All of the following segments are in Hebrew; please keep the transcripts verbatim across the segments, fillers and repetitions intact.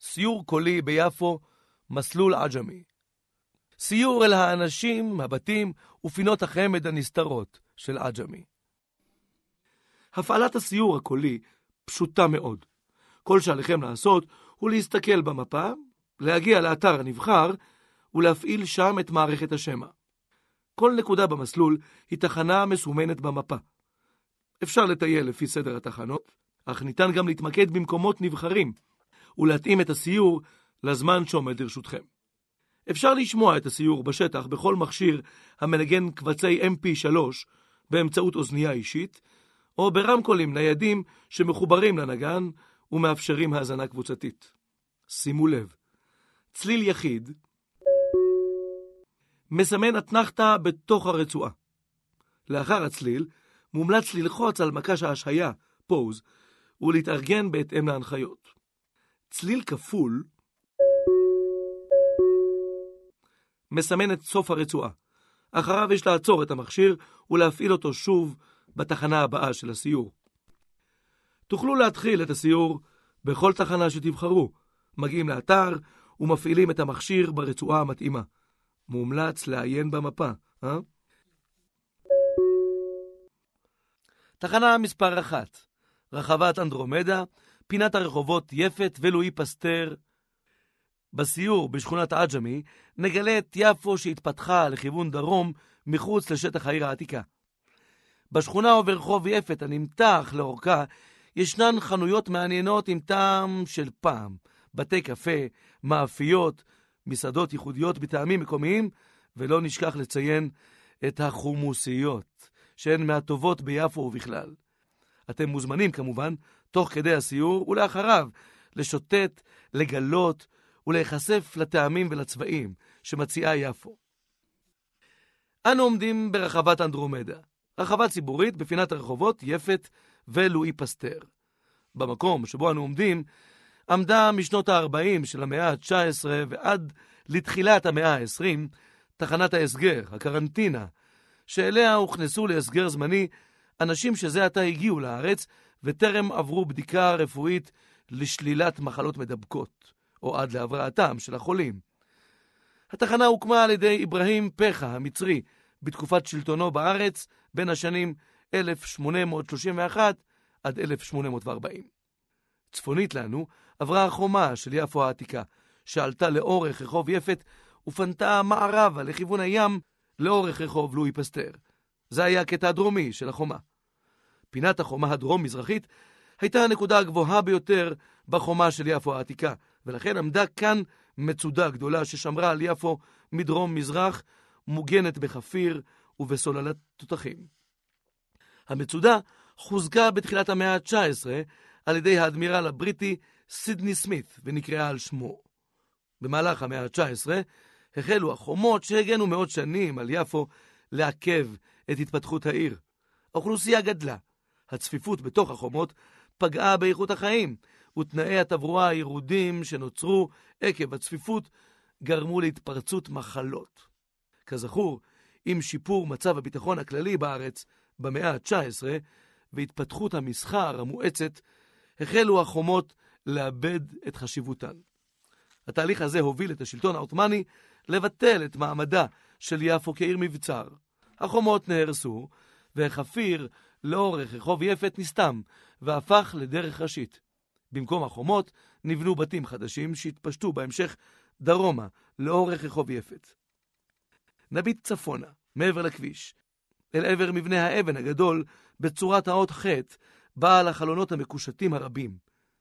סיור קולי ביפו, מסלול עג'מי. סיור אל האנשים, הבתים ופינות החמד הנסתרות של עג'מי. הפעלת הסיור הקולי פשוטה מאוד. כל שעליכם לעשות הוא להסתכל במפה, להגיע לאתר הנבחר ולהפעיל שם את מערכת השמע. כל נקודה במסלול היא תחנה מסומנת במפה. אפשר לטייל לפי סדר התחנות, אך ניתן גם להתמקד במקומות נבחרים ולהתאים את הסיור לזמן שעומד לרשותכם. אפשר לשמוע את הסיור בשטח בכל מכשיר המנגן קבצי אם פי שלוש באמצעות אוזנייה אישית, או ברמקולים ניידים שמחוברים לנגן ומאפשרים האזנה קבוצתית. שימו לב, צליל יחיד מסמן אתנחתא בתוך הרצועה. לאחר הצליל מומלץ ללחוץ על מקש ההשהיה, פוז, ולהתארגן בהתאם להנחיות. צליל כפול מסמן את סוף הרצועה. אחריו יש לעצור את המכשיר ולהפעיל אותו שוב בתחנה הבאה של הסיור. תוכלו להתחיל את הסיור בכל תחנה שתבחרו. מגיעים לאתר ומפעילים את המכשיר ברצועה המתאימה. מומלץ לעיין במפה, אה? תחנה מספר אחת, רחבת אנדרומדה, פינת הרחובות יפת ולואי פסטר. בסיור בשכונת עג'מי נגלה את יפו שהתפתחה לכיוון דרום מחוץ לשטח העיר העתיקה. בשכונה וברחוב יפת הנמתח לאורכה ישנן חנויות מעניינות עם טעם של פעם, בתי קפה, מאפיות, מסעדות ייחודיות בטעמים מקומיים, ולא נשכח לציין את החומוסיות, שהן מהטובות ביפו ובכלל. אתם מוזמנים כמובן, תוך כדי הסיור ולאחריו, לשוטט, לגלות ולהיחשף לטעמים ולצבעים שמציעה יפו. אנו עומדים ברחבת אנדרומדה, רחבה ציבורית בפינת הרחובות יפת ולואי פסטר. במקום שבו אנו עומדים, עמדה משנות ה-ארבעים של המאה ה-תשע עשרה ועד לתחילת המאה ה-עשרים, תחנת ההסגר, הקרנטינה, שאליה הוכנסו להסגר זמני אנשים שזה עתה הגיעו לארץ וטרם עברו בדיקה רפואית לשלילת מחלות מדבקות, או עד להבראתם של החולים. התחנה הוקמה על ידי אברהים פחה המצרי בתקופת שלטונו בארץ בין השנים אלף שמונה מאות שלושים ואחת עד אלף שמונה מאות וארבעים. צפונית לנו עברה החומה של יפו העתיקה, שעלתה לאורך רחוב יפת ופנתה מערבה לכיוון הים לאורך רחוב לואי פסטר. זה היה הקטע הדרומי של החומה. פינת החומה הדרום-מזרחית הייתה הנקודה הגבוהה ביותר בחומה של יפו העתיקה, ולכן עמדה כאן מצודה גדולה ששמרה על יפו מדרום-מזרח, מוגנת בחפיר ובסוללת תותחים. המצודה חוזקה בתחילת המאה ה-תשע עשרה על ידי האדמירל הבריטי סידני סמית ונקראה על שמו. במהלך המאה ה-תשע עשרה החלו החומות שהגנו מאות שנים על יפו לעכב את התפתחות העיר. האוכלוסייה גדלה. הצפיפות בתוך החומות פגעה באיכות החיים, ותנאי התברואה הירודים שנוצרו עקב הצפיפות גרמו להתפרצות מחלות. כזכור, עם שיפור מצב הביטחון הכללי בארץ במאה ה-תשע עשרה והתפתחות המסחר המואצת, החלו החומות לאבד את חשיבותן. התהליך הזה הוביל את השלטון העות'מאני לבטל את מעמדה של יפו כעיר מבצר. החומות נהרסו, והחפיר לאורך רחוב יפת נסתם, והפך לדרך ראשית. במקום החומות נבנו בתים חדשים שהתפשטו בהמשך דרומה לאורך רחוב יפת. נביט צפונה, מעבר לכביש, אל עבר מבנה האבן הגדול בצורת האות ח' בעל החלונות המקושטים הרבים.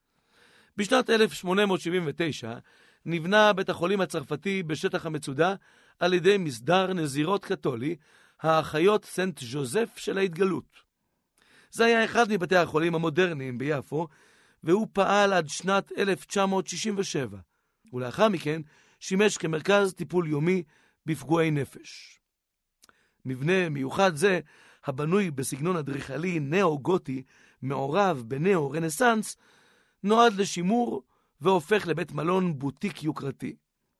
בשנת אלף שמונה מאות שבעים ותשע נבנה בית החולים הצרפתי בשטח המצודה על ידי מסדר נזירות קתולי, האחיות סנט ז'וזף של ההתגלות. זה היה אחד מבתי החולים המודרניים ביפו, והוא פעל עד שנת אלף תשע מאות שישים ושבע, ולאחר מכן שימש כמרכז טיפול יומי בפגועי נפש. מבנה מיוחד זה, הבנוי בסגנון אדריכלי נאו-גותי, מעורב בנאו-רנסנס, נועד לשימור והופך לבית מלון בוטיק יוקרתי.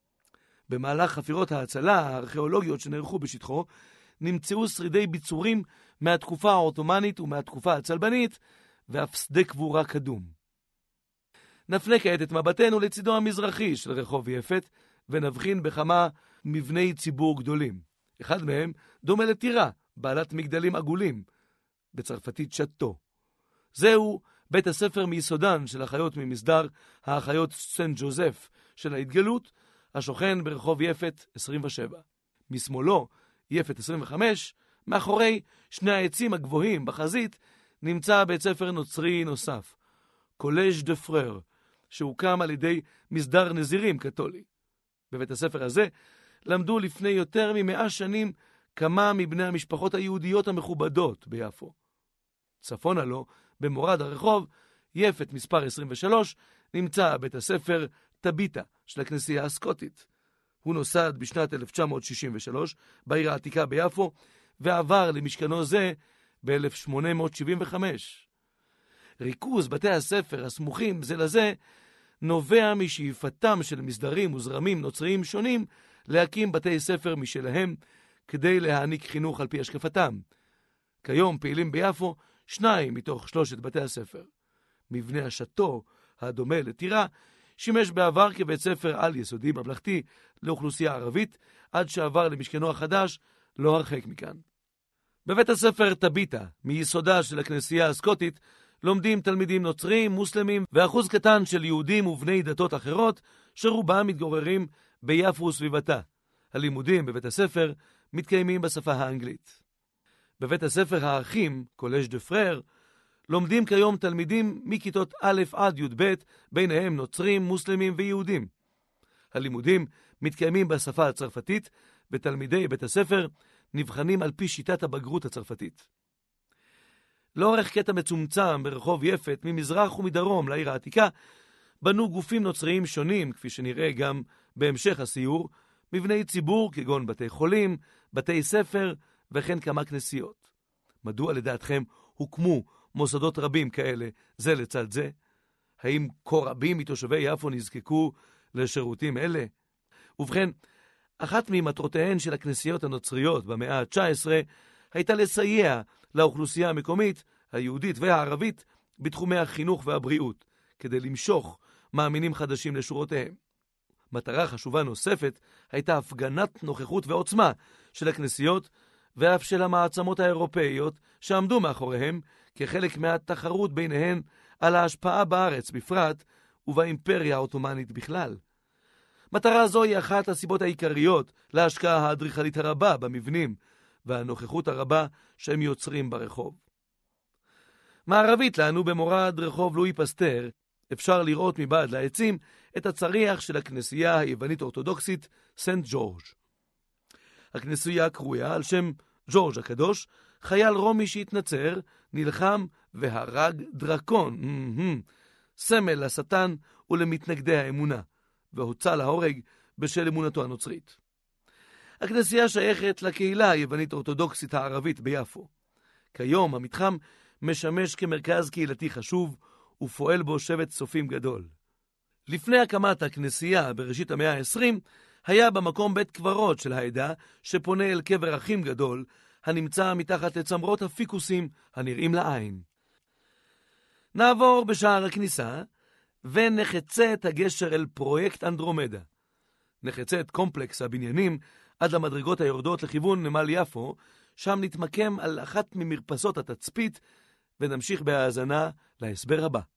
במהלך חפירות ההצלה הארכיאולוגיות שנערכו בשטחו, נמצאו שרידי ביצורים מהתקופה העות'מאנית ומהתקופה הצלבנית, ואף שדה קבורה קדום. נפנה כעת את מבטנו לצידו המזרחי של רחוב יפת, ונבחין בכמה מבני ציבור גדולים. אחד מהם דומה לטירה, בעלת מגדלים עגולים, בצרפתית שטו. זהו בית הספר מיסודן של החיות ממסדר האחיות סן ג'וזף של ההתגלות, השוכן ברחוב יפת עשרים ושבע. משמאלו, יפת עשרים וחמש, מאחורי שני העצים הגבוהים בחזית, נמצא בית ספר נוצרי נוסף, קולז' דה פרר, שהוקם על ידי מסדר נזירים קתולי. בבית הספר הזה למדו לפני יותר ממאה שנים כמה מבני המשפחות היהודיות המכובדות ביפו. צפונה לו, במורד הרחוב, יפת מספר עשרים ושלוש, נמצא בית הספר טביטה של הכנסייה הסקוטית. הוא נוסד בשנת אלף תשע מאות שישים ושלוש בעיר העתיקה ביפו, ועבר למשכנו זה ב-אלף שמונה מאות שבעים וחמש. ריכוז בתי הספר הסמוכים זה לזה נובע משאיפתם של מסדרים וזרמים נוצריים שונים להקים בתי ספר משלהם כדי להעניק חינוך על פי השקפתם. כיום פעילים ביפו שניים מתוך שלושת בתי הספר. מבנה השטו, הדומה לטירה, שימש בעבר כבית ספר על יסודי ממלכתי לאוכלוסייה ערבית, עד שעבר למשכנו החדש לא הרחק מכאן. בבית הספר טביטה, מיסודה של הכנסייה הסקוטית, לומדים תלמידים נוצרים, מוסלמים ואחוז קטן של יהודים ובני דתות אחרות, שרובם מתגוררים ביפו וסביבתה. הלימודים בבית הספר מתקיימים בשפה האנגלית. בבית הספר האחים, קולז' דה פרר, לומדים כיום תלמידים מכיתות א' עד י' ב', ביניהם נוצרים, מוסלמים ויהודים. הלימודים מתקיימים בשפה הצרפתית, ותלמידי בית הספר נבחנים על פי שיטת הבגרות הצרפתית. לאורך קטע מצומצם ברחוב יפת, ממזרח ומדרום לעיר העתיקה, בנו גופים נוצריים שונים, כפי שנראה גם בהמשך הסיור, מבני ציבור כגון בתי חולים, בתי ספר וכן כמה כנסיות. מדוע לדעתכם הוקמו מוסדות רבים כאלה זה לצד זה? האם כה רבים מתושבי יפו נזקקו לשירותים אלה? ובכן, אחת ממטרותיהן של הכנסיות הנוצריות במאה ה-תשע עשרה הייתה לסייע לאוכלוסייה המקומית, היהודית והערבית, בתחומי החינוך והבריאות, כדי למשוך מאמינים חדשים לשורותיהם. מטרה חשובה נוספת הייתה הפגנת נוכחות ועוצמה של הכנסיות ואף של המעצמות האירופאיות שעמדו מאחוריהם כחלק מהתחרות ביניהן על ההשפעה בארץ בפרט ובאימפריה האוטומנית בכלל. מטרה זו היא אחת הסיבות העיקריות להשקעה האדריכלית הרבה במבנים והנוכחות הרבה שהם יוצרים ברחוב. מערבית לנו במורד רחוב לואי פסטר אפשר לראות מבעד לעצים את הצריח של הכנסייה היוונית אורתודוקסית סנט ג'ורג'. הכנסייה קרויה על שם ג'ורג' הקדוש, חייל רומי שהתנצר, נלחם והרג דרקון, סמל לשטן ולמתנגדי האמונה, והוצא להורג בשל אמונתו הנוצרית. הכנסייה שייכת לקהילה היוונית אורתודוקסית הערבית ביפו. כיום המתחם משמש כמרכז קהילתי חשוב ופועל בו שבט צופים גדול. לפני הקמת הכנסייה בראשית המאה ה-עשרים היה במקום בית קברות של העדה שפונה אל קבר אחים גדול הנמצא מתחת לצמרות הפיקוסים הנראים לעין. נעבור בשער הכניסה ונחצה את הגשר אל פרויקט אנדרומדה. נחצה את קומפלקס הבניינים עד למדרגות היורדות לכיוון נמל יפו, שם נתמקם על אחת ממרפסות התצפית ונמשיך בהאזנה להסבר הבא.